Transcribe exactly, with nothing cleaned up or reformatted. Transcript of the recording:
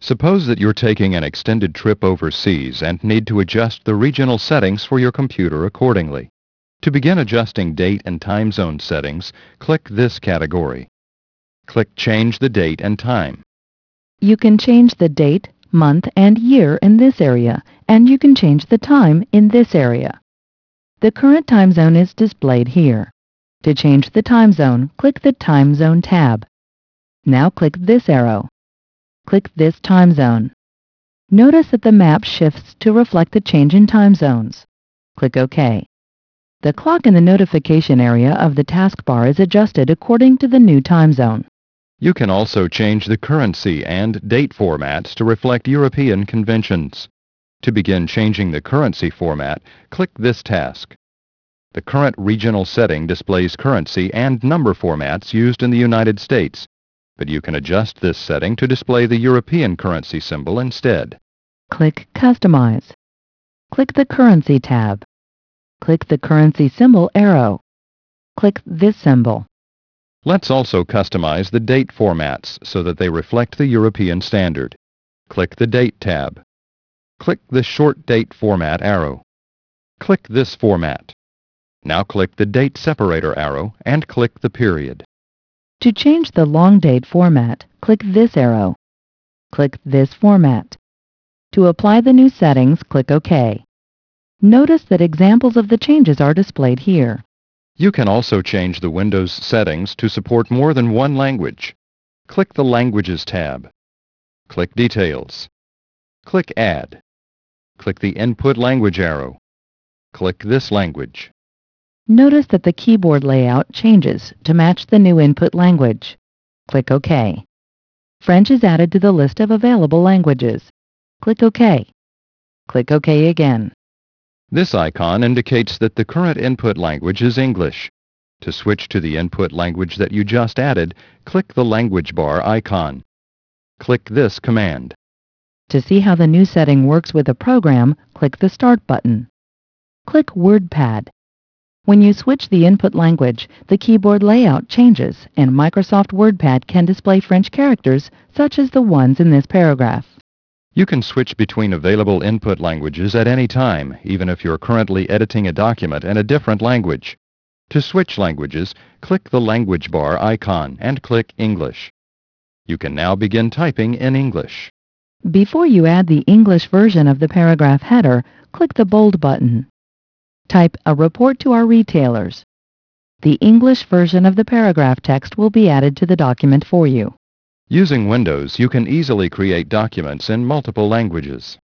Suppose that you're taking an extended trip overseas and need to adjust the regional settings for your computer accordingly. To begin adjusting date and time zone settings, click this category. Click Change the Date and Time. You can change the date, month, and year in this area, and you can change the time in this area. The current time zone is displayed here. To change the time zone, click the Time Zone tab. Now click this arrow. Click this time zone. Notice that the map shifts to reflect the change in time zones. Click OK. The clock in the notification area of the taskbar is adjusted according to the new time zone. You can also change the currency and date formats to reflect European conventions. To begin changing the currency format, click this task. The current regional setting displays currency and number formats used in the United States, but you can adjust this setting to display the European currency symbol instead. Click Customize. Click the Currency tab. Click the currency symbol arrow. Click this symbol. Let's also customize the date formats so that they reflect the European standard. Click the Date tab. Click the Short Date Format arrow. Click this format. Now click the Date Separator arrow and click the period. To change the long date format, click this arrow. Click this format. To apply the new settings, click OK. Notice that examples of the changes are displayed here. You can also change the Windows settings to support more than one language. Click the Languages tab. Click Details. Click Add. Click the Input Language arrow. Click this language. Notice that the keyboard layout changes to match the new input language. Click OK. French is added to the list of available languages. Click OK. Click OK again. This icon indicates that the current input language is English. To switch to the input language that you just added, click the language bar icon. Click this command. To see how the new setting works with a program, click the Start button. Click WordPad. When you switch the input language, the keyboard layout changes and Microsoft WordPad can display French characters such as the ones in this paragraph. You can switch between available input languages at any time, even if you're currently editing a document in a different language. To switch languages, click the language bar icon and click English. You can now begin typing in English. Before you add the English version of the paragraph header, click the bold button. Type a report to our retailers. The English version of the paragraph text will be added to the document for you. Using Windows, you can easily create documents in multiple languages.